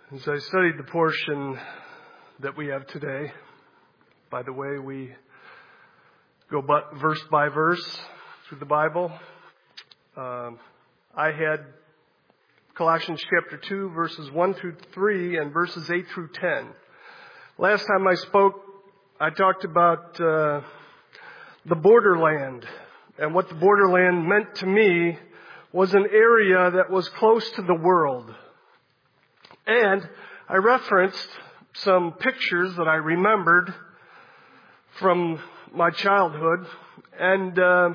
As I studied the portion that we have today, by the way, we go verse by verse through the Bible. I had Colossians chapter 2, verses 1 through 3 and verses 8 through 10. Last time I spoke, I talked about the borderland. And what the borderland meant to me was an area that was close to the world. And I referenced some pictures that I remembered from my childhood. And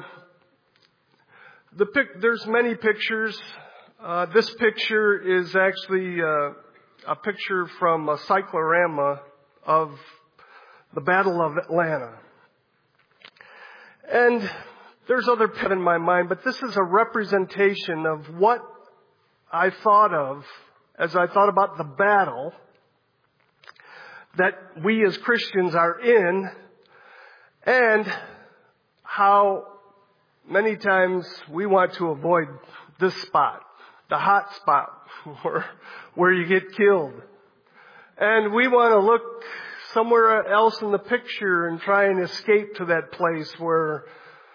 there's many pictures. This picture is actually a picture from a cyclorama of the Battle of Atlanta. And there's other pictures in my mind, but this is a representation of what I thought of as I thought about the battle that we as Christians are in, and how many times we want to avoid this spot, the hot spot where you get killed. And we want to look somewhere else in the picture and try and escape to that place where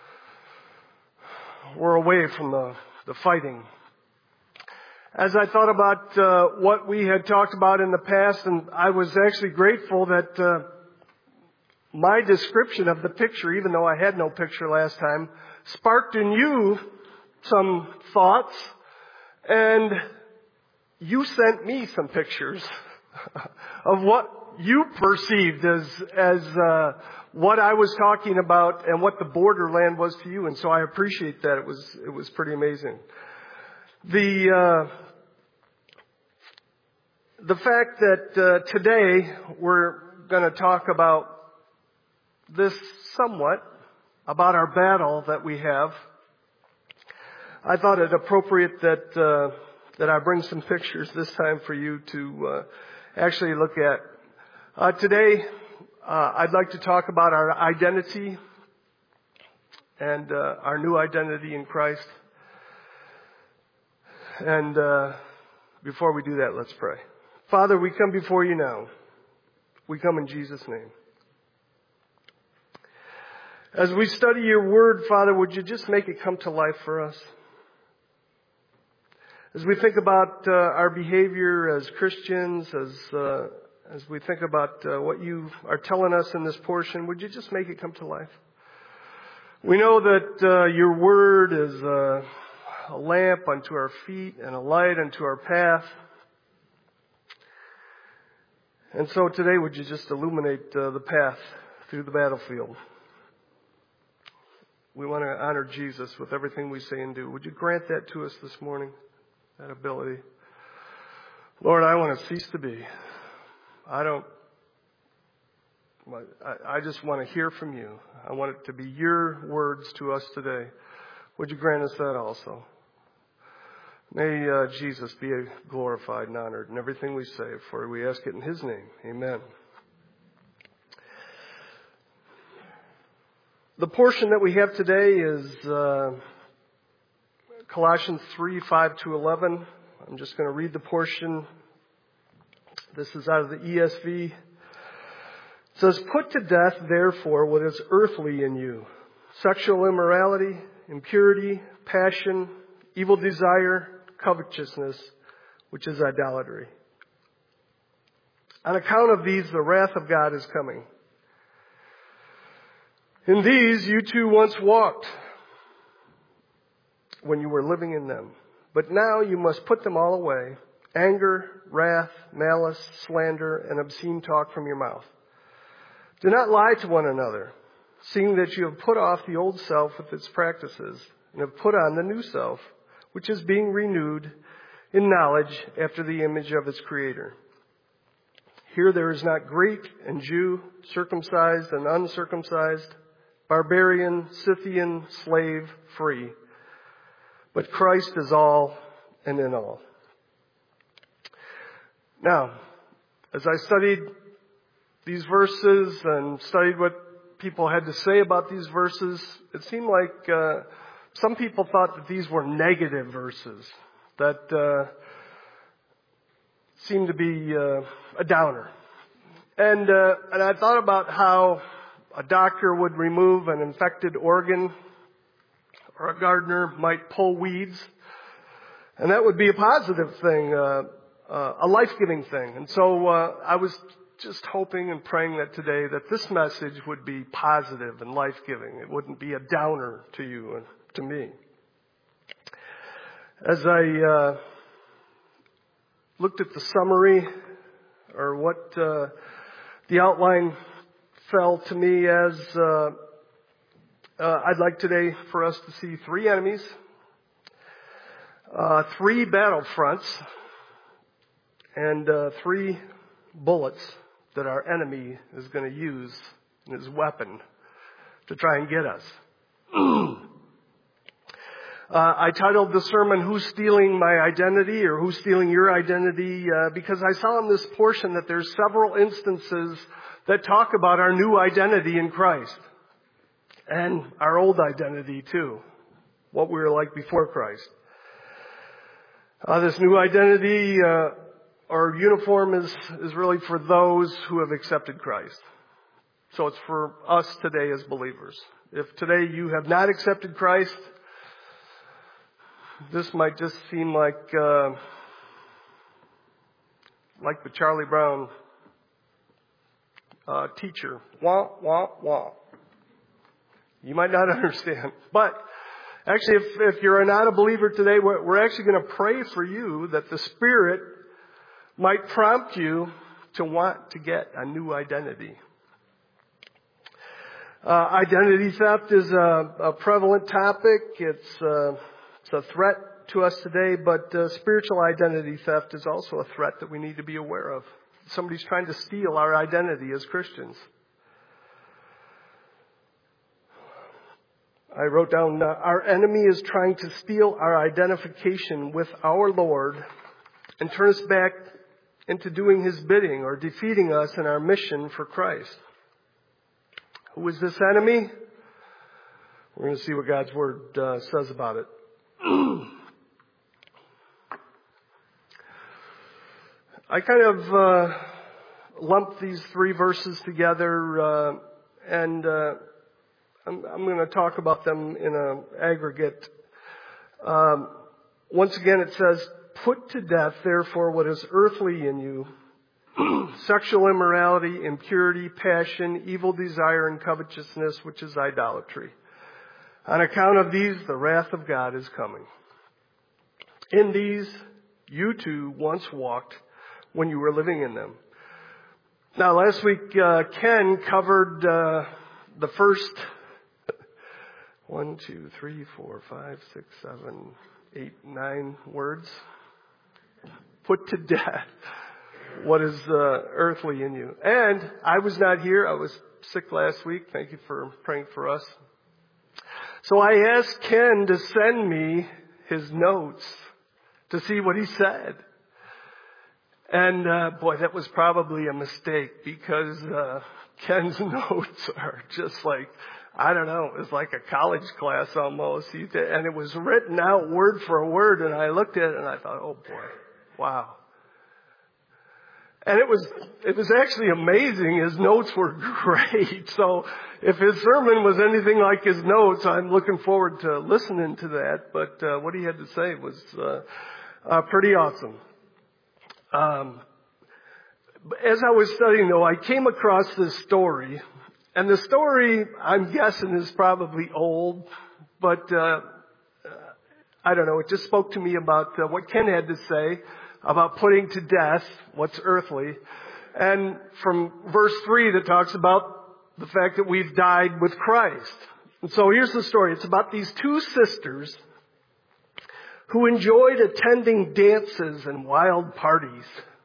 we're away from the fighting. As I thought about what we had talked about in the past, and I was actually grateful that my description of the picture, even though I had no picture last time, sparked in you some thoughts, and you sent me some pictures of what you perceived as what I was talking about and what the borderland was to you. And so I appreciate that. It was pretty amazing. The fact that today we're going to talk about this somewhat, about our battle that we have, I thought it appropriate that I bring some pictures this time for you to actually look at. Today, I'd like to talk about our identity and our new identity in Christ. And before we do that, let's pray. Father, we come before you now. We come in Jesus' name. As we study your word, Father, would you just make it come to life for us? As we think about our behavior as Christians, as we think about what you are telling us in this portion, would you just make it come to life? We know that your word is a lamp unto our feet and a light unto our path. And so today, would you just illuminate the path through the battlefield? We want to honor Jesus with everything we say and do. Would you grant that to us this morning, that ability? Lord, I want to cease to be. I just want to hear from you. I want it to be your words to us today. Would you grant us that also? May Jesus be glorified and honored in everything we say, for we ask it in his name. Amen. The portion that we have today is Colossians 3, 5 to 11. I'm just going to read the portion. This is out of the ESV. It says, "Put to death, therefore, what is earthly in you: sexual immorality, impurity, passion, evil desire, covetousness, which is idolatry. On account of these, the wrath of God is coming. In these you too once walked when you were living in them. But now you must put them all away: anger, wrath, malice, slander, and obscene talk from your mouth. Do not lie to one another, seeing that you have put off the old self with its practices, and have put on the new self, which is being renewed in knowledge after the image of its creator. Here there is not Greek and Jew, circumcised and uncircumcised, barbarian, Scythian, slave, free. But Christ is all and in all." Now, as I studied these verses and studied what people had to say about these verses, it seemed like some people thought that these were negative verses, that seemed to be a downer. And I thought about how a doctor would remove an infected organ, or a gardener might pull weeds, and that would be a positive thing, a life-giving thing. And so I was just hoping and praying that today that this message would be positive and life-giving. It wouldn't be a downer to you and to me. As I looked at the summary, or what the outline fell to me as, I'd like today for us to see three enemies, three battlefronts, and three bullets that our enemy is going to use in his weapon to try and get us. I titled the sermon, Who's Stealing My Identity, or Who's Stealing Your Identity, because I saw in this portion that there's several instances that talk about our new identity in Christ. And our old identity too. What we were like before Christ. This new identity, or uniform is really for those who have accepted Christ. So it's for us today as believers. If today you have not accepted Christ, this might just seem like the Charlie Brown teacher. Wah, wah, wah. You might not understand. But actually, if you're not a believer today, we're actually going to pray for you that the Spirit might prompt you to want to get a new identity. Identity theft is a prevalent topic. It's a threat to us today, but spiritual identity theft is also a threat that we need to be aware of. Somebody's trying to steal our identity as Christians. I wrote down, our enemy is trying to steal our identification with our Lord and turn us back into doing His bidding or defeating us in our mission for Christ. Who is this enemy? We're going to see what God's Word says about it. I kind of lumped these three verses together, and I'm going to talk about them in an aggregate. Once again, it says, "Put to death, therefore, what is earthly in you, sexual immorality, impurity, passion, evil desire, and covetousness, which is idolatry. On account of these, the wrath of God is coming. In these, you too once walked when you were living in them." Now, last week, Ken covered the first 1, 2, 3, 4, 5, 6, 7, 8, 9 words. Put to death what is earthly in you. And I was not here. I was sick last week. Thank you for praying for us. So I asked Ken to send me his notes to see what he said. And boy, that was probably a mistake, because Ken's notes are just like, I don't know, it was like a college class almost. And it was written out word for word, and I looked at it and I thought, oh boy, wow. And it was actually amazing. His notes were great. So if his sermon was anything like his notes, I'm looking forward to listening to that. But what he had to say was pretty awesome. As I was studying, though, I came across this story. And the story, I'm guessing, is probably old. But I don't know. It just spoke to me about what Ken had to say about putting to death what's earthly. And from verse 3 that talks about the fact that we've died with Christ. And so here's the story. It's about these two sisters who enjoyed attending dances and wild parties.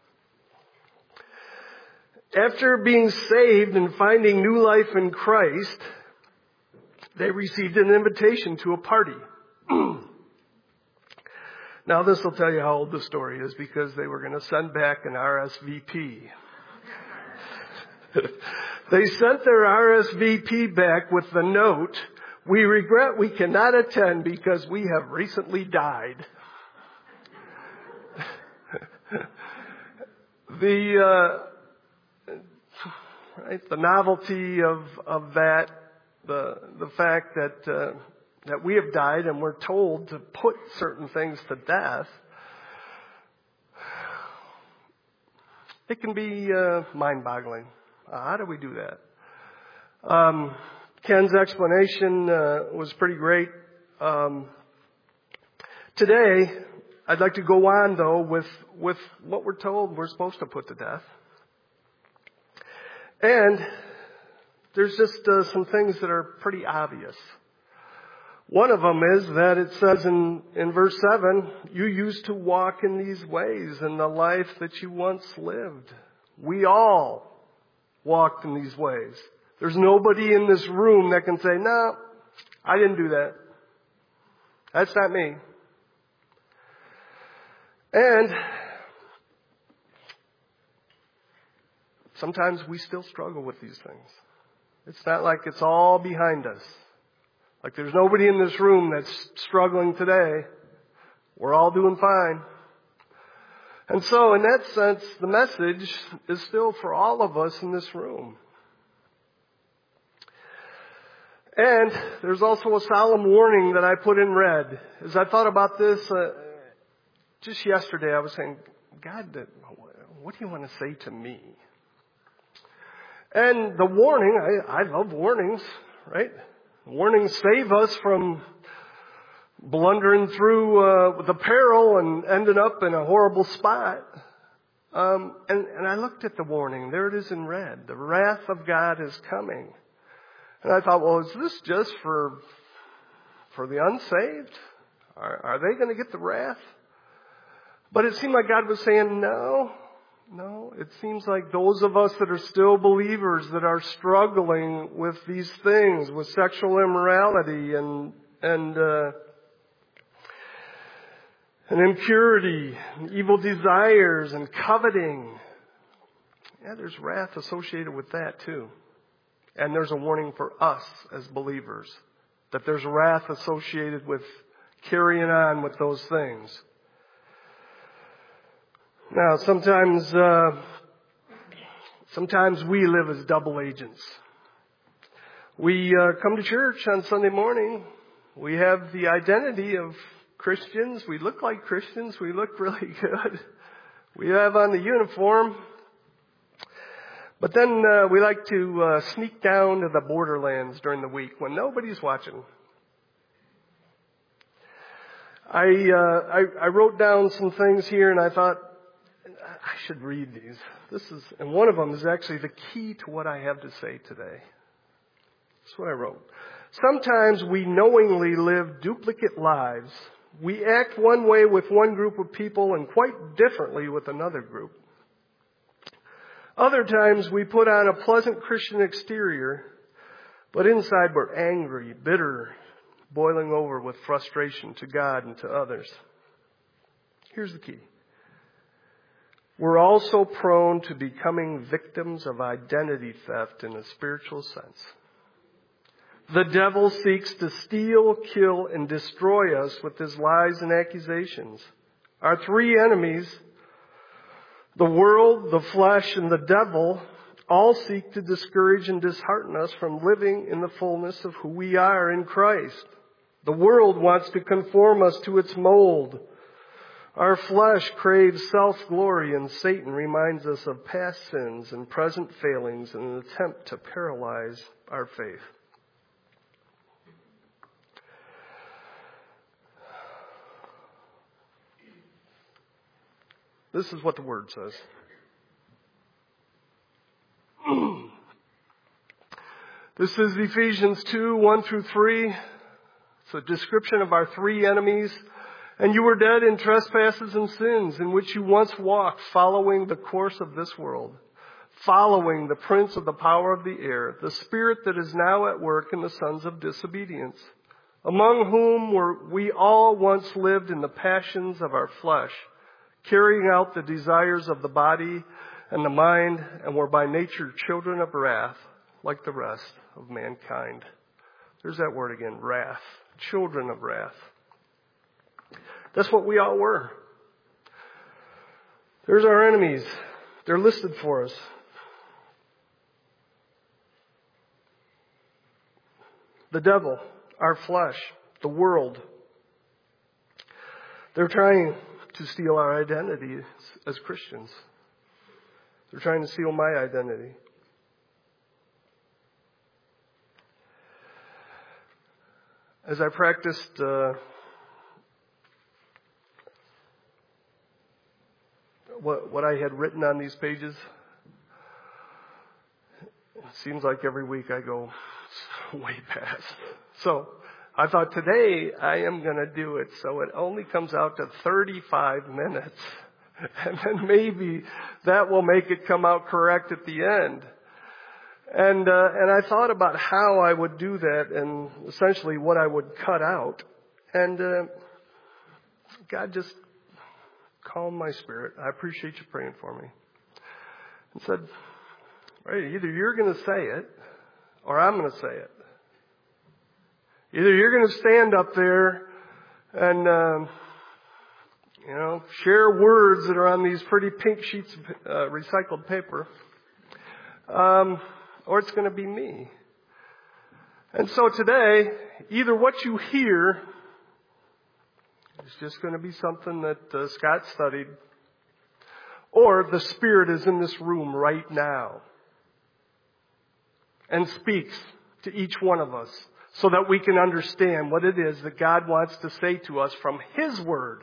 After being saved and finding new life in Christ, they received an invitation to a party. Now, this will tell you how old the story is, because they were going to send back an RSVP. They sent their RSVP back with the note, "We regret we cannot attend because we have recently died." The novelty of that, the fact that we have died and we're told to put certain things to death, it can be mind-boggling. How do we do that? Ken's explanation was pretty great. Today, I'd like to go on, though, with what we're told we're supposed to put to death. And there's just some things that are pretty obvious. One of them is that it says in verse 7, you used to walk in these ways in the life that you once lived. We all walked in these ways. There's nobody in this room that can say, no, I didn't do that. That's not me. And sometimes we still struggle with these things. It's not like it's all behind us. Like there's nobody in this room that's struggling today. We're all doing fine. And so in that sense, the message is still for all of us in this room. And there's also a solemn warning that I put in red. As I thought about this, just yesterday I was saying, God, what do you want to say to me? And the warning, I love warnings, right? Warnings save us from blundering through the peril and ending up in a horrible spot. And I looked at the warning. There it is in red. The wrath of God is coming. And I thought, well, is this just for the unsaved? Are they going to get the wrath? But it seemed like God was saying, no. It seems like those of us that are still believers that are struggling with these things, with sexual immorality and impurity, and evil desires and coveting. Yeah, there's wrath associated with that too. And there's a warning for us as believers that there's wrath associated with carrying on with those things. Now, sometimes we live as double agents. We come to church on Sunday morning. We have the identity of Christians. We look like Christians. We look really good. We have on the uniform. But then we like to sneak down to the borderlands during the week when nobody's watching. I wrote down some things here, and I thought I should read these. And one of them is actually the key to what I have to say today. That's what I wrote. Sometimes we knowingly live duplicate lives. We act one way with one group of people and quite differently with another group. Other times we put on a pleasant Christian exterior, but inside we're angry, bitter, boiling over with frustration to God and to others. Here's the key. We're also prone to becoming victims of identity theft in a spiritual sense. The devil seeks to steal, kill, and destroy us with his lies and accusations. Our three enemies, the world, the flesh, and the devil, all seek to discourage and dishearten us from living in the fullness of who we are in Christ. The world wants to conform us to its mold. Our flesh craves self-glory, and Satan reminds us of past sins and present failings in an attempt to paralyze our faith. This is what the Word says. This is Ephesians 2, 1 through 3. It's a description of our three enemies. And you were dead in trespasses and sins in which you once walked, following the course of this world, following the prince of the power of the air, the spirit that is now at work in the sons of disobedience, among whom we all once lived in the passions of our flesh, carrying out the desires of the body and the mind, and were by nature children of wrath, like the rest of mankind. There's that word again, wrath. Children of wrath. That's what we all were. There's our enemies. They're listed for us. The devil, our flesh, the world. They're trying to steal our identity as Christians. They're trying to steal my identity. As I practiced what I had written on these pages, it seems like every week I go way past. So I thought today I am going to do it so it only comes out to 35 minutes. And then maybe that will make it come out correct at the end. And I thought about how I would do that and essentially what I would cut out. And God just calmed my spirit. I appreciate you praying for me. And said, right, either you're going to say it or I'm going to say it. Either you're going to stand up there and, share words that are on these pretty pink sheets of recycled paper, or it's going to be me. And so today, either what you hear is just going to be something that Scott studied, or the Spirit is in this room right now and speaks to each one of us so that we can understand what it is that God wants to say to us from His Word.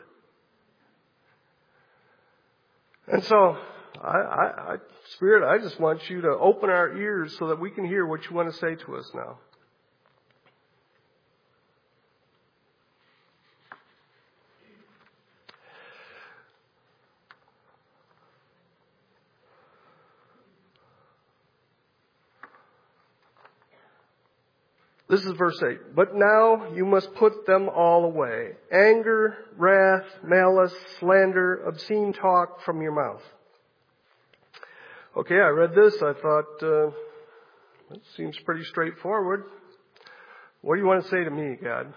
And so, Spirit, I just want you to open our ears so that we can hear what you want to say to us now. This is verse 8. But now you must put them all away. Anger, wrath, malice, slander, obscene talk from your mouth. Okay, I read this. I thought, it seems pretty straightforward. What do you want to say to me, God?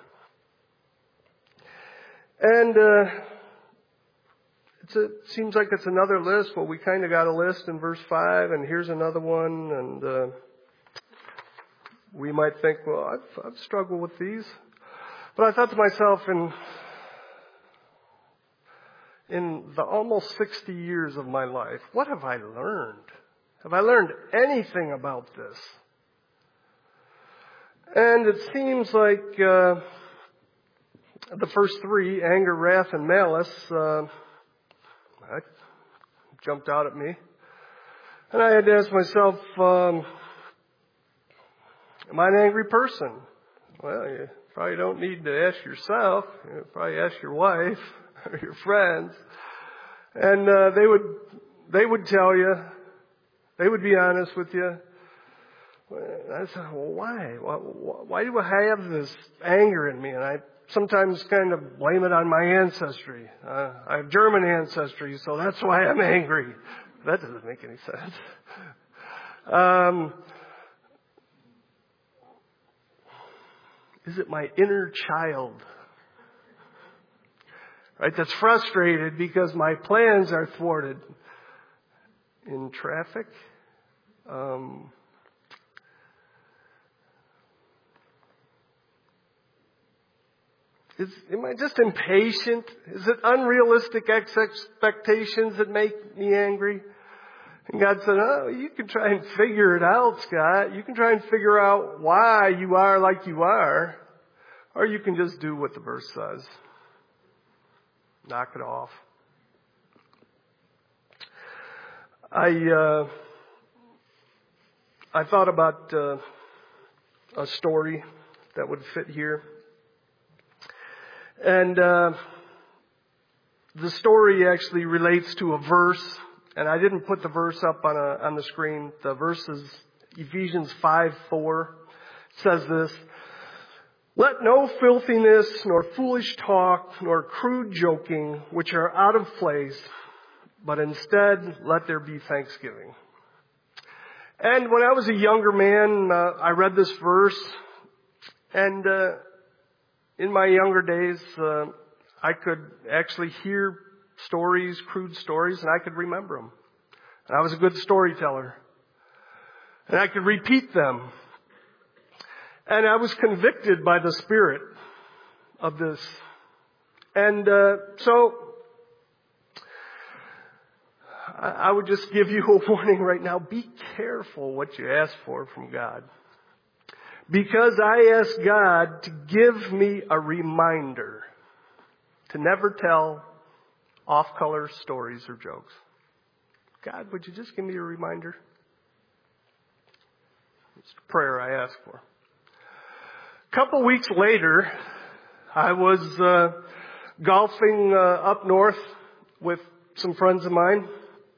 And it seems like it's another list. Well, we kind of got a list in verse 5, and here's another one, and we might think, well, I've struggled with these. But I thought to myself, in the almost 60 years of my life, what have I learned? Have I learned anything about this? And it seems like the first three, anger, wrath, and malice, that jumped out at me. And I had to ask myself, am I an angry person? Well, you probably don't need to ask yourself. You probably ask your wife or your friends. And they would tell you, they would be honest with you. I said, well, why? Why do I have this anger in me? And I sometimes kind of blame it on my ancestry. I have German ancestry, so that's why I'm angry. That doesn't make any sense. Is it my inner child? Right? That's frustrated because my plans are thwarted. In traffic? Am I just impatient? Is it unrealistic expectations that make me angry? And God said, oh, you can try and figure it out, Scott. You can try and figure out why you are like you are. Or you can just do what the verse says. Knock it off. I thought about a story that would fit here. And the story actually relates to a verse. And I didn't put the verse up on the screen. The verse is Ephesians 5:4. It says this: let no filthiness, nor foolish talk, nor crude joking, which are out of place, but instead let there be thanksgiving. And when I was a younger man, I read this verse, and in my younger days, I could actually hear stories, crude stories, and I could remember them. And I was a good storyteller. And I could repeat them. And I was convicted by the Spirit of this. And so I would just give you a warning right now. Be careful what you ask for from God. Because I asked God to give me a reminder to never tell off-color stories or jokes. God, would you just give me a reminder? It's the prayer I asked for. A couple weeks later, I was golfing up north with some friends of mine.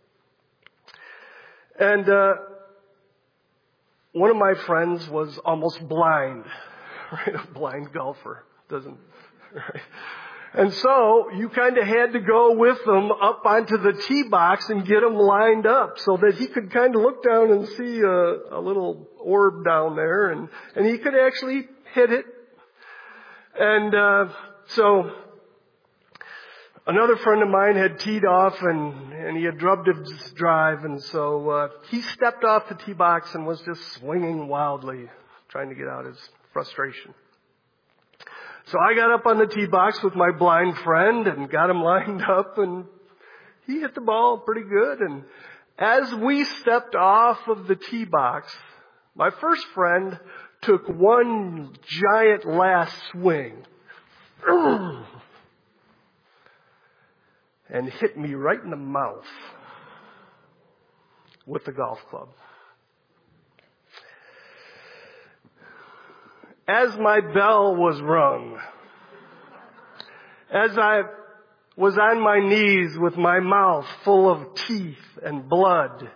And one of my friends was almost blind, right? A blind golfer. Doesn't, right? And so you kind of had to go with them up onto the tee box and get him lined up so that he could kind of look down and see a little orb down there, and he could actually hit it. And so another friend of mine had teed off and he had drubbed his drive, and so he stepped off the tee box and was just swinging wildly, trying to get out his frustration. So I got up on the tee box with my blind friend and got him lined up, and he hit the ball pretty good. And as we stepped off of the tee box, my first friend took one giant last swing and hit me right in the mouth with the golf club. As my bell was rung, as I was on my knees with my mouth full of teeth and blood,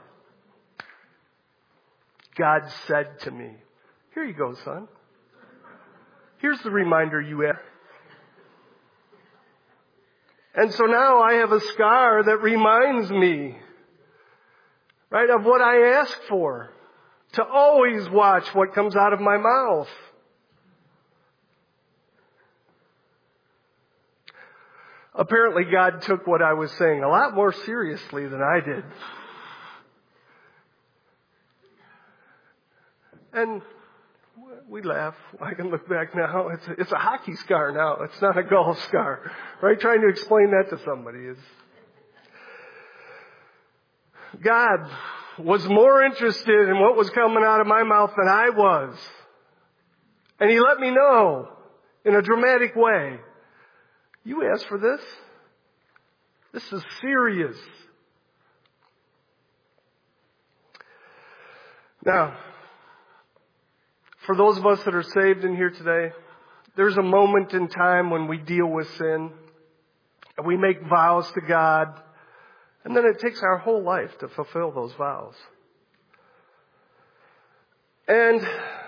God said to me, "Here you go, son. Here's the reminder you had." And so now I have a scar that reminds me, right, of what I asked for. To always watch what comes out of my mouth. Apparently God took what I was saying a lot more seriously than I did. And we laugh. I can look back now. It's a hockey scar now. It's not a golf scar. Right? Trying to explain that to somebody is... God was more interested in what was coming out of my mouth than I was. And He let me know in a dramatic way. You asked for this? This is serious. Now, for those of us that are saved in here today, there's a moment in time when we deal with sin and we make vows to God, and then it takes our whole life to fulfill those vows. And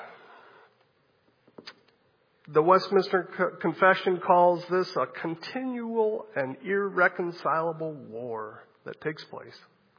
the Westminster Confession calls this a continual and irreconcilable war that takes place.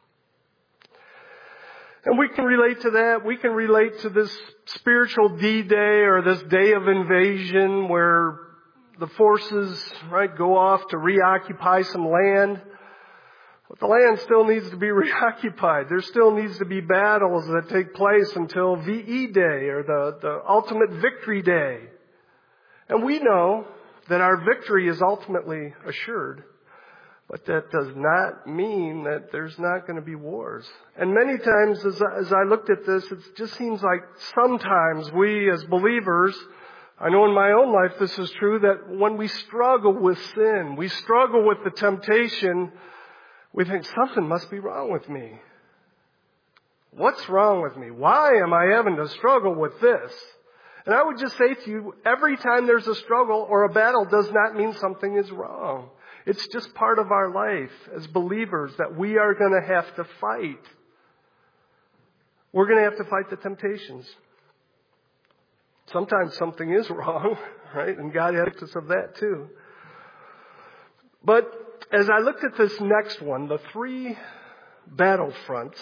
And we can relate to that. We can relate to this spiritual D-Day or this day of invasion where the forces, right, go off to reoccupy some land. But the land still needs to be reoccupied. There still needs to be battles that take place until VE Day or the ultimate victory day. And we know that our victory is ultimately assured. But that does not mean that there's not going to be wars. And many times as I looked at this, it just seems like sometimes we as believers, I know in my own life this is true, that when we struggle with sin, we struggle with the temptation, we think something must be wrong with me. What's wrong with me? Why am I having to struggle with this? And I would just say to you, every time there's a struggle or a battle does not mean something is wrong. It's just part of our life as believers that we are going to have to fight. We're going to have to fight the temptations. Sometimes something is wrong, right? And God helps us of that too. But as I looked at this next one, the 3 battlefronts,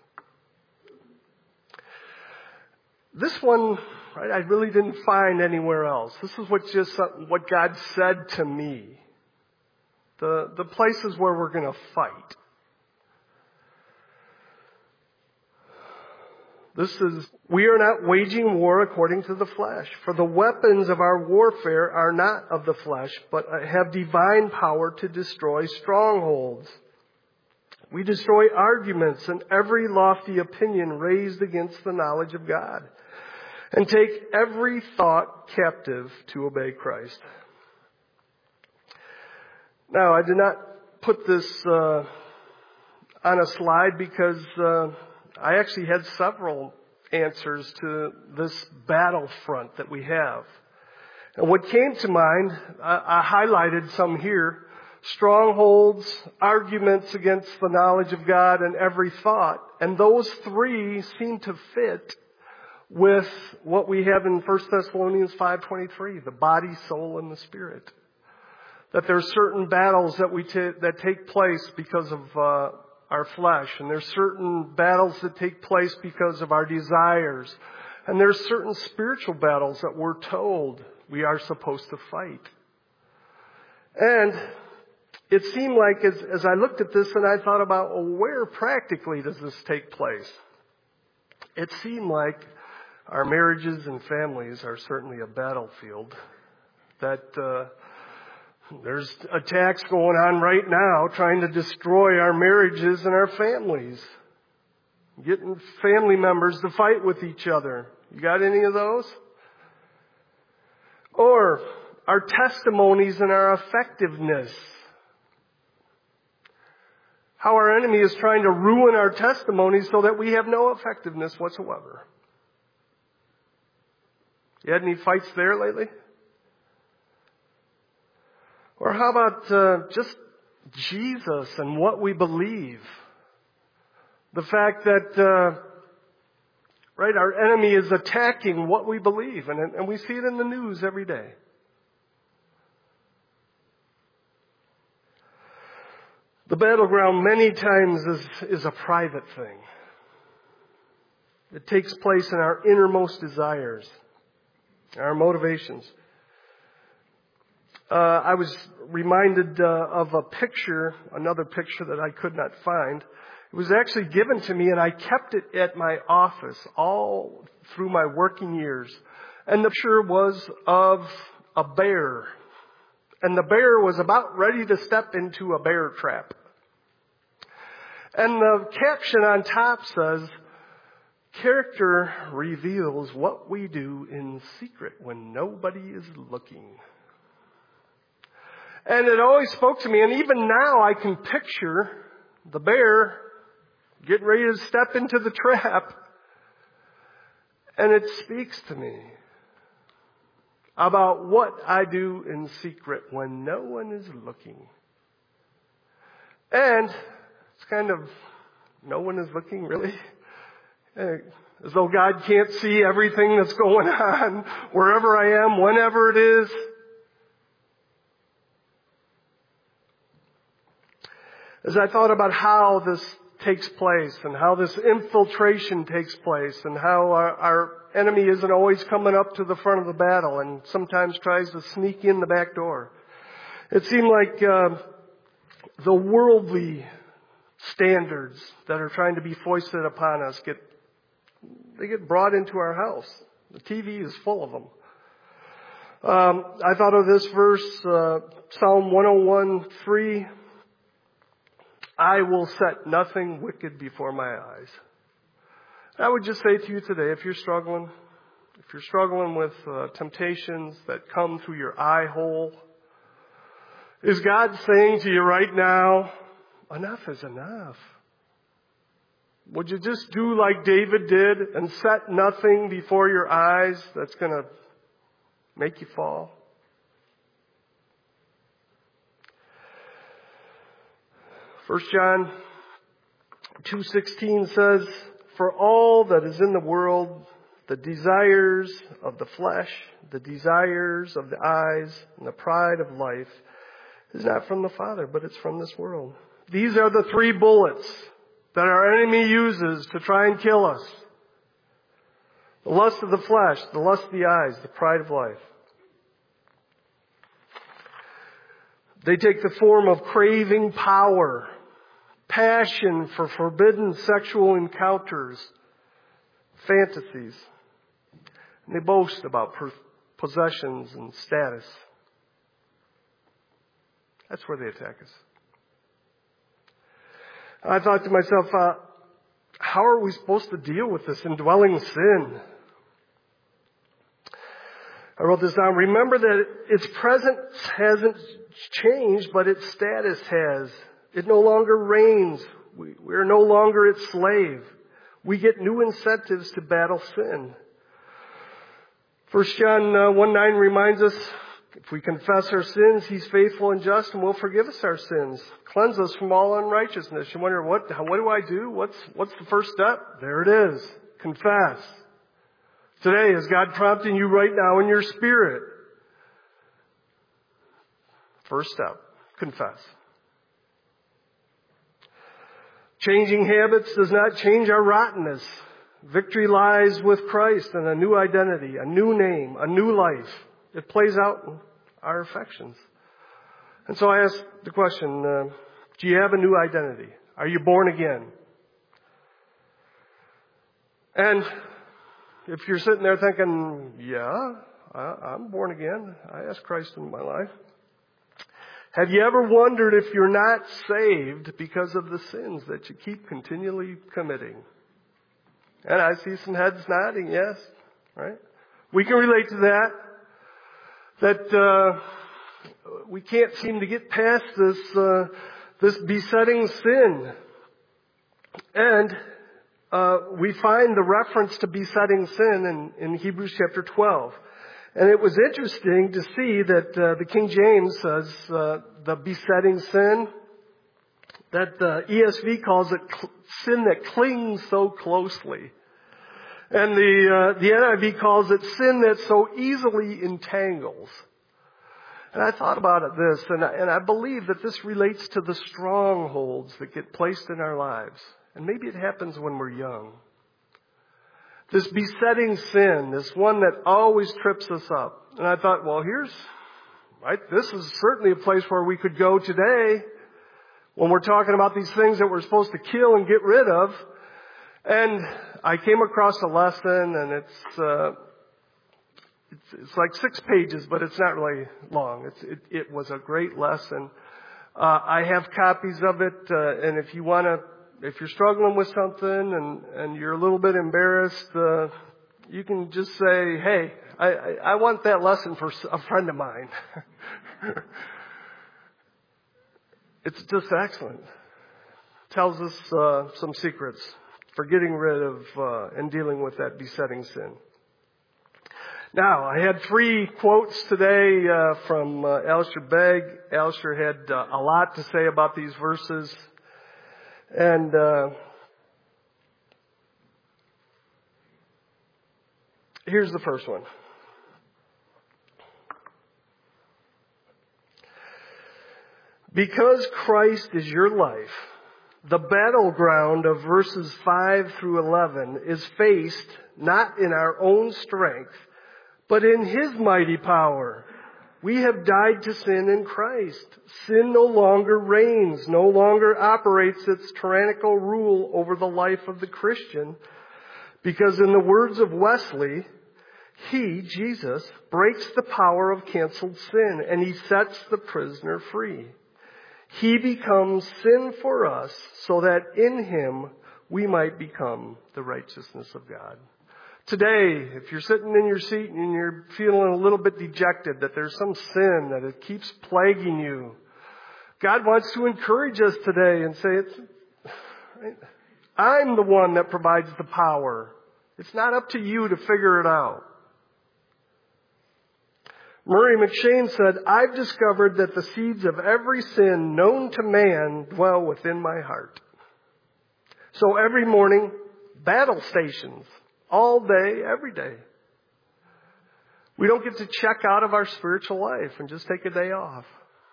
this one, right, I really didn't find anywhere else. This is what God said to me. The places where we're going to fight. We are not waging war according to the flesh. For the weapons of our warfare are not of the flesh, but have divine power to destroy strongholds. We destroy arguments and every lofty opinion raised against the knowledge of God, and take every thought captive to obey Christ. Now, I did not put this on a slide because I actually had several answers to this battlefront that we have. And what came to mind, I highlighted some here: strongholds, arguments against the knowledge of God, and every thought. And those three seem to fit with what we have in 1 Thessalonians 5:23, the body, soul, and the spirit. That there are certain battles that take place because of our flesh, and there's certain battles that take place because of our desires, and there's certain spiritual battles that we're told we are supposed to fight. And it seemed like as I looked at this and I thought about, well, where practically does this take place? It seemed like our marriages and families are certainly a battlefield. That there's attacks going on right now trying to destroy our marriages and our families. Getting family members to fight with each other. You got any of those? Or our testimonies and our effectiveness. How our enemy is trying to ruin our testimonies so that we have no effectiveness whatsoever. You had any fights there lately? Or how about just Jesus and what we believe? The fact that, our enemy is attacking what we believe, and we see it in the news every day. The battleground many times is a private thing. It takes place in our innermost desires, our motivations. I was reminded of a picture, another picture that I could not find. It was actually given to me, and I kept it at my office all through my working years. And the picture was of a bear. And the bear was about ready to step into a bear trap. And the caption on top says, "Character reveals what we do in secret when nobody is looking." And it always spoke to me, and even now I can picture the bear getting ready to step into the trap. And it speaks to me about what I do in secret when no one is looking. And it's kind of, no one is looking, really? As though God can't see everything that's going on wherever I am, whenever it is. As I thought about how this takes place and how this infiltration takes place and how our enemy isn't always coming up to the front of the battle and sometimes tries to sneak in the back door. It seemed like the worldly standards that are trying to be foisted upon us get brought into our house. The TV is full of them. I thought of this verse, Psalm 101:3. I will set nothing wicked before my eyes. I would just say to you today, if you're struggling with temptations that come through your eye hole, is God saying to you right now, enough is enough? Would you just do like David did and set nothing before your eyes that's going to make you fall? First John 2:16 says, "For all that is in the world, the desires of the flesh, the desires of the eyes, and the pride of life is not from the Father, but it's from this world." These are the three bullets that our enemy uses to try and kill us. The lust of the flesh, the lust of the eyes, the pride of life. They take the form of craving power, passion for forbidden sexual encounters, fantasies. And they boast about possessions and status. That's where they attack us. I thought to myself, how are we supposed to deal with this indwelling sin? I wrote this down. Remember that its presence hasn't changed, but its status has. It no longer reigns. We're no longer its slave. We get new incentives to battle sin. 1 John 1:9 reminds us, if we confess our sins, He's faithful and just and will forgive us our sins. Cleanse us from all unrighteousness. You wonder, what do I do? What's the first step? There it is. Confess. Today, is God prompting you right now in your spirit? First step, confess. Changing habits does not change our rottenness. Victory lies with Christ and a new identity, a new name, a new life. It plays out in our affections. And so I ask the question, do you have a new identity? Are you born again? And if you're sitting there thinking, yeah, I'm born again. I asked Christ in my life. Have you ever wondered if you're not saved because of the sins that you keep continually committing? And I see some heads nodding, yes, right? We can relate to that. That we can't seem to get past this besetting sin. And we find the reference to besetting sin in Hebrews chapter 12. And it was interesting to see that the King James says the besetting sin, that the ESV calls it sin that clings so closely. And the NIV calls it sin that so easily entangles. And I thought about this, and I believe that this relates to the strongholds that get placed in our lives. And maybe it happens when we're young. This besetting sin, this one that always trips us up. And I thought, well, this is certainly a place where we could go today when we're talking about these things that we're supposed to kill and get rid of. And I came across a lesson, and it's like 6 pages, but it's not really long. It was a great lesson. I have copies of it, and if you're struggling with something and you're a little bit embarrassed, you can just say, hey, I want that lesson for a friend of mine. It's just excellent. Tells us some secrets for getting rid of and dealing with that besetting sin. Now, I had 3 quotes today from Alistair Begg. Alistair had a lot to say about these verses. And here's the first one. Because Christ is your life, the battleground of verses 5 through 11 is faced not in our own strength, but in His mighty power. We have died to sin in Christ. Sin no longer reigns, no longer operates its tyrannical rule over the life of the Christian, because in the words of Wesley, He, Jesus, breaks the power of canceled sin, and He sets the prisoner free. He becomes sin for us so that in Him we might become the righteousness of God. Today, if you're sitting in your seat and you're feeling a little bit dejected that there's some sin that it keeps plaguing you, God wants to encourage us today and say, I'm the one that provides the power. It's not up to you to figure it out. Murray McShane said, I've discovered that the seeds of every sin known to man dwell within my heart. So every morning, battle stations. All day, every day. We don't get to check out of our spiritual life and just take a day off.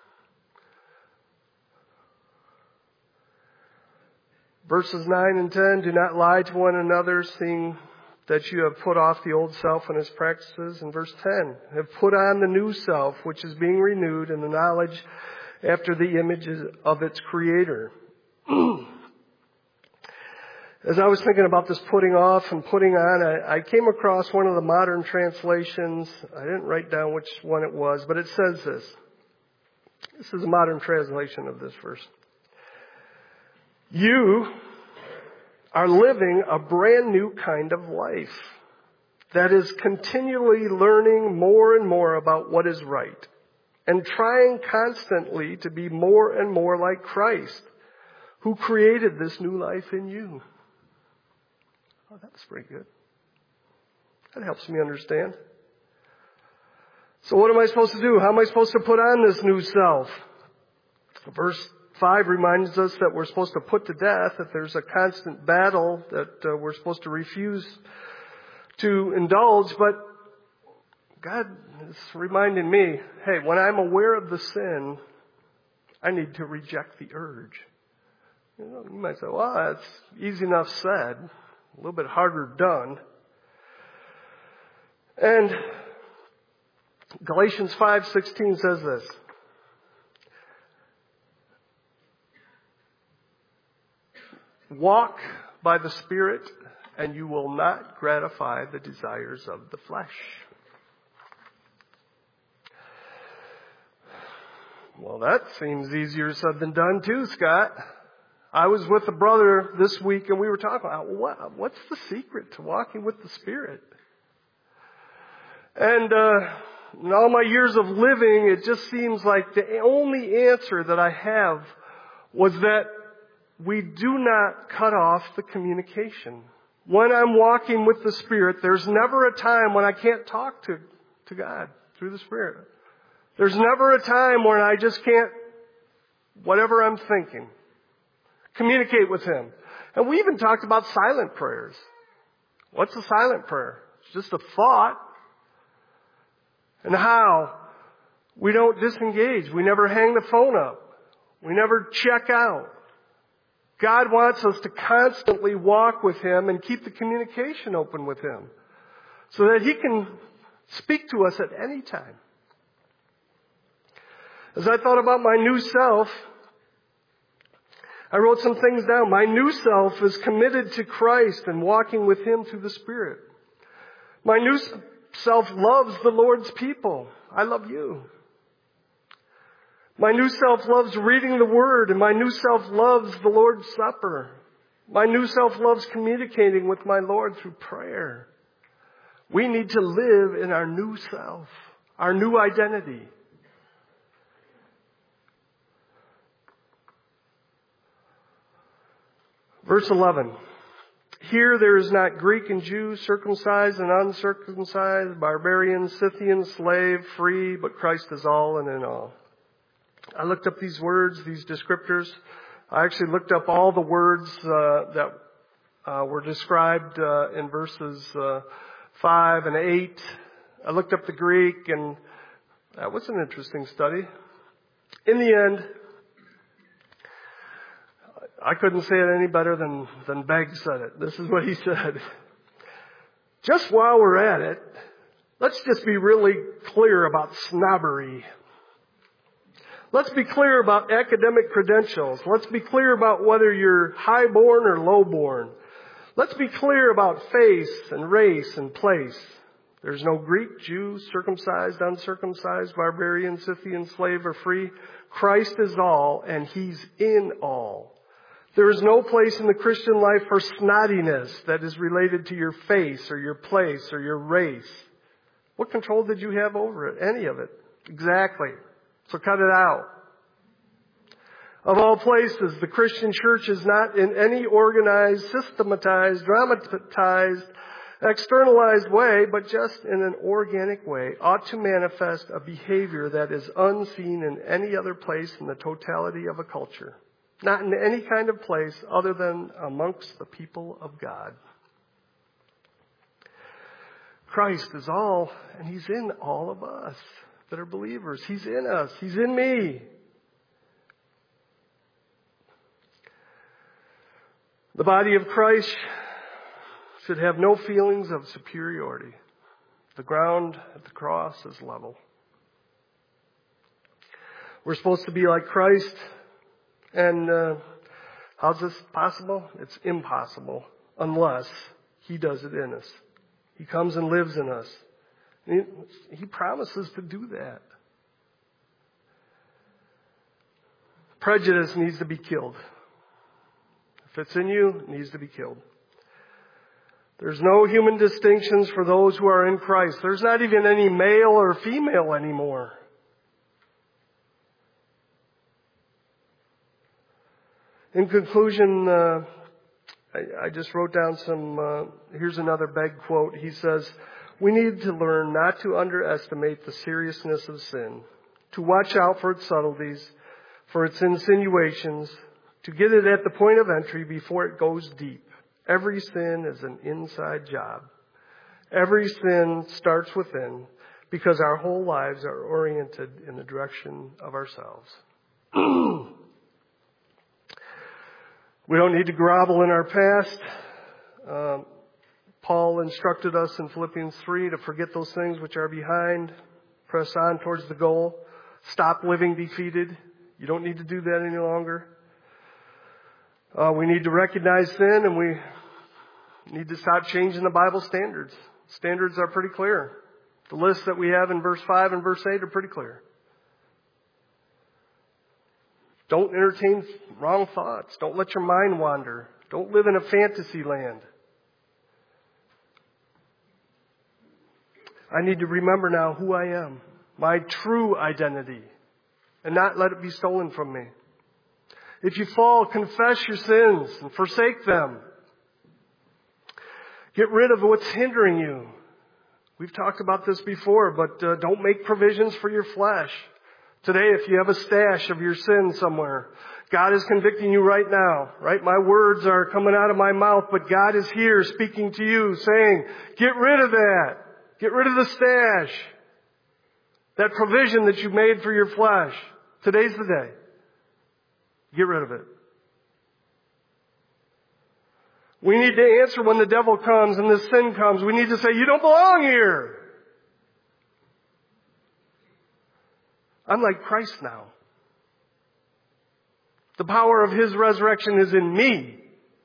Verses 9 and 10, do not lie to one another, seeing that you have put off the old self and its practices. And verse 10, have put on the new self, which is being renewed in the knowledge after the image of its creator. As I was thinking about this putting off and putting on, I came across one of the modern translations. I didn't write down which one it was, but it says this. This is a modern translation of this verse. You are living a brand new kind of life that is continually learning more and more about what is right and trying constantly to be more and more like Christ, who created this new life in you. Oh, that's pretty good. That helps me understand. So what am I supposed to do? How am I supposed to put on this new self? Verse 5 reminds us that we're supposed to put to death, that there's a constant battle that we're supposed to refuse to indulge. But God is reminding me, hey, when I'm aware of the sin, I need to reject the urge. You might say, well, that's easy enough said, a little bit harder done. And Galatians 5:16 says this. Walk by the Spirit, and you will not gratify the desires of the flesh. Well, that seems easier said than done too, Scott. I was with a brother this week, and we were talking about what's the secret to walking with the Spirit? And in all my years of living, it just seems like the only answer that I have was that we do not cut off the communication. When I'm walking with the Spirit, there's never a time when I can't talk to God through the Spirit. There's never a time when I just can't, whatever I'm thinking, communicate with Him. And we even talked about silent prayers. What's a silent prayer? It's just a thought. And how we don't disengage. We never hang the phone up. We never check out. God wants us to constantly walk with Him and keep the communication open with Him so that He can speak to us at any time. As I thought about my new self, I wrote some things down. My new self is committed to Christ and walking with Him through the Spirit. My new self loves the Lord's people. I love you. My new self loves reading the Word, and my new self loves the Lord's Supper. My new self loves communicating with my Lord through prayer. We need to live in our new self, our new identity. Verse 11. Here there is not Greek and Jew, circumcised and uncircumcised, barbarian, Scythian, slave, free, but Christ is all and in all. I looked up these words, these descriptors. I actually looked up all the words that were described in verses 5 and 8. I looked up the Greek, and that was an interesting study. In the end, I couldn't say it any better than Begg said it. This is what he said. Just while we're at it, let's just be really clear about snobbery. Let's be clear about academic credentials. Let's be clear about whether you're highborn or lowborn. Let's be clear about face and race and place. There's no Greek, Jew, circumcised, uncircumcised, barbarian, Scythian, slave, or free. Christ is all, and He's in all. There is no place in the Christian life for snottiness that is related to your face or your place or your race. What control did you have over it? Any of it. Exactly. So cut it out. Of all places, the Christian church is not in any organized, systematized, dramatized, externalized way, but just in an organic way, ought to manifest a behavior that is unseen in any other place in the totality of a culture. Not in any kind of place other than amongst the people of God. Christ is all, and He's in all of us that are believers. He's in us. He's in me. The body of Christ should have no feelings of superiority. The ground at the cross is level. We're supposed to be like Christ. And How's this possible? It's impossible unless He does it in us. He comes and lives in us. He promises to do that. Prejudice needs to be killed. If it's in you, it needs to be killed. There's no human distinctions for those who are in Christ. There's not even any male or female anymore. In conclusion, I just wrote down here's another Begg quote. He says, "We need to learn not to underestimate the seriousness of sin, to watch out for its subtleties, for its insinuations, to get it at the point of entry before it goes deep. Every sin is an inside job. Every sin starts within because our whole lives are oriented in the direction of ourselves." We don't need to grovel in our past. Paul instructed us in Philippians 3 to forget those things which are behind, press on towards the goal, stop living defeated. You don't need to do that any longer. We need to recognize sin, and we need to stop changing the Bible standards. Standards are pretty clear. The list that we have in verse 5 and verse 8 are pretty clear. Don't entertain wrong thoughts. Don't let your mind wander. Don't live in a fantasy land. I need to remember now who I am, my true identity, and not let it be stolen from me. If you fall, confess your sins and forsake them. Get rid of what's hindering you. We've talked about this before, but don't make provisions for your flesh. Today, if you have a stash of your sin somewhere, God is convicting you right now, right? My words are coming out of my mouth, but God is here speaking to you, saying, get rid of that. Get rid of the stash. That provision that you made for your flesh. Today's the day. Get rid of it. We need to answer when the devil comes and the sin comes. We need to say, you don't belong here. I'm like Christ now. The power of His resurrection is in me.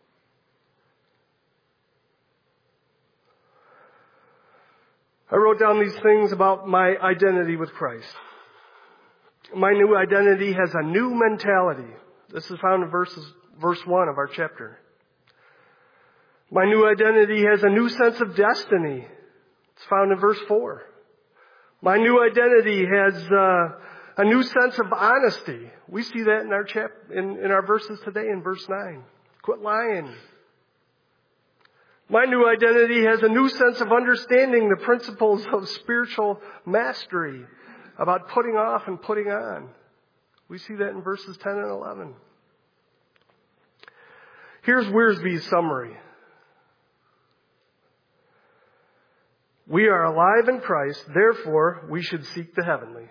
I wrote down these things about my identity with Christ. My new identity has a new mentality. This is found in verse 1 of our chapter. My new identity has a new sense of destiny. It's found in verse 4. My new identity has a new sense of honesty. We see that in our verses today in verse 9. Quit lying. My new identity has a new sense of understanding the principles of spiritual mastery about putting off and putting on. We see that in verses 10 and 11. Here's Wiersbe's summary. We are alive in Christ, therefore we should seek the heavenly.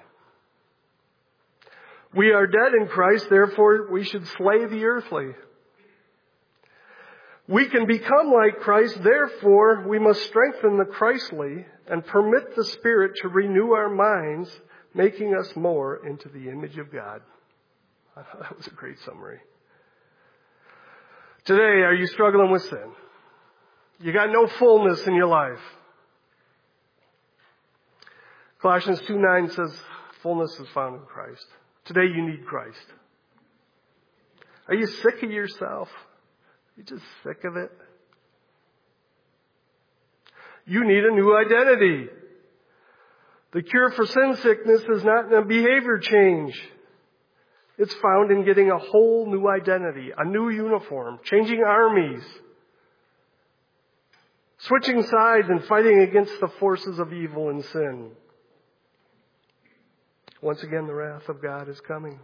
We are dead in Christ, therefore we should slay the earthly. We can become like Christ, therefore we must strengthen the Christly and permit the Spirit to renew our minds, making us more into the image of God. I thought that was a great summary. Today, are you struggling with sin? You got no fullness in your life. Colossians 2:9 says, fullness is found in Christ. Today you need Christ. Are you sick of yourself? You're just sick of it? You need a new identity. The cure for sin sickness is not in a behavior change. It's found in getting a whole new identity, a new uniform, changing armies, switching sides and fighting against the forces of evil and sin. Once again, the wrath of God is coming.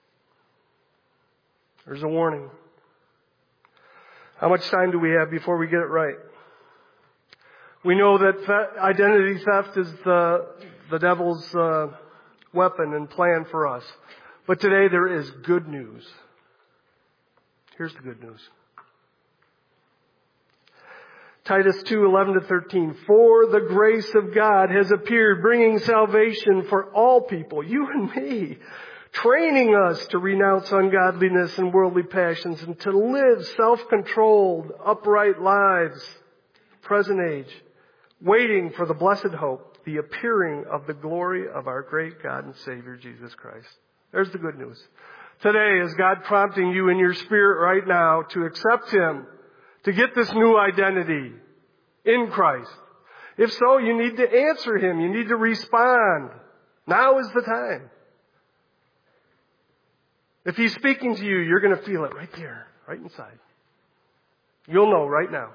There's a warning. How much time do we have before we get it right? We know that identity theft is the devil's weapon and plan for us. But today there is good news. Here's the good news. Titus 2:11-13. For the grace of God has appeared, bringing salvation for all people, you and me, training us to renounce ungodliness and worldly passions and to live self-controlled, upright lives, present age, waiting for the blessed hope, the appearing of the glory of our great God and Savior, Jesus Christ. There's the good news. Today, is God prompting you in your spirit right now to accept Him, to get this new identity in Christ? If so, you need to answer Him. You need to respond. Now is the time. If He's speaking to you, you're going to feel it right there, right inside. You'll know right now.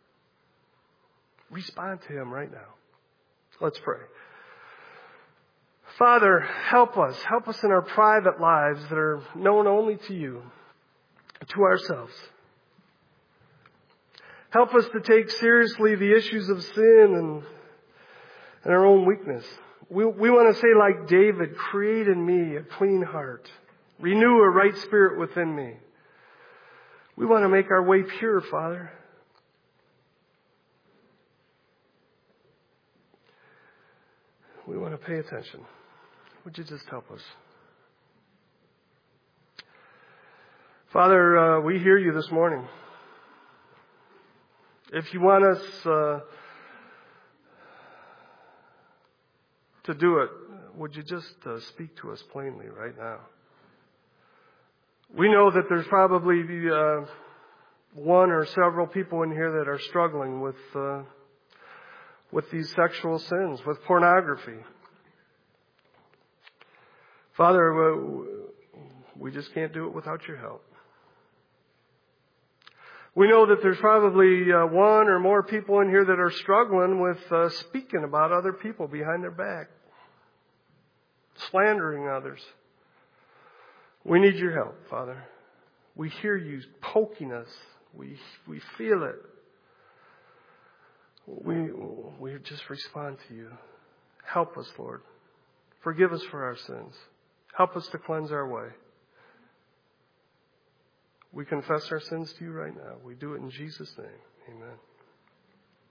Respond to Him right now. Let's pray. Father, help us. Help us in our private lives that are known only to You, to ourselves. Help us to take seriously the issues of sin and our own weakness. We want to say like David, create in me a clean heart. Renew a right spirit within me. We want to make our way pure, Father. We want to pay attention. Would you just help us? Father, we hear You this morning. If You want us to do it, would You just speak to us plainly right now? We know that there's probably one or several people in here that are struggling with these sexual sins, with pornography. Father, we just can't do it without Your help. We know that there's probably one or more people in here that are struggling with speaking about other people behind their back, slandering others. We need Your help, Father. We hear You poking us. We feel it. We just respond to You. Help us, Lord. Forgive us for our sins. Help us to cleanse our way. We confess our sins to You right now. We do it in Jesus' name. Amen.